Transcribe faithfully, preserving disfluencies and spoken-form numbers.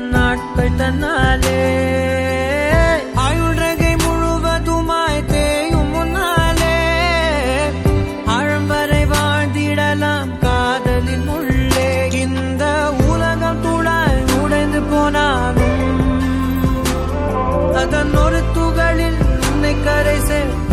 நாட்கள் தன்னாலே ஆயுள்ரகை முழுவதுமாய் தேயும் முன்னாலே ஆழம் வரை வாழ்ந்திடலாம் காதலின் உள்ளே. இந்த உலகம் துளாய் உடைந்து போனாலும் அதன் ஒரு துகளில் உன்னை கரை சேர்த்து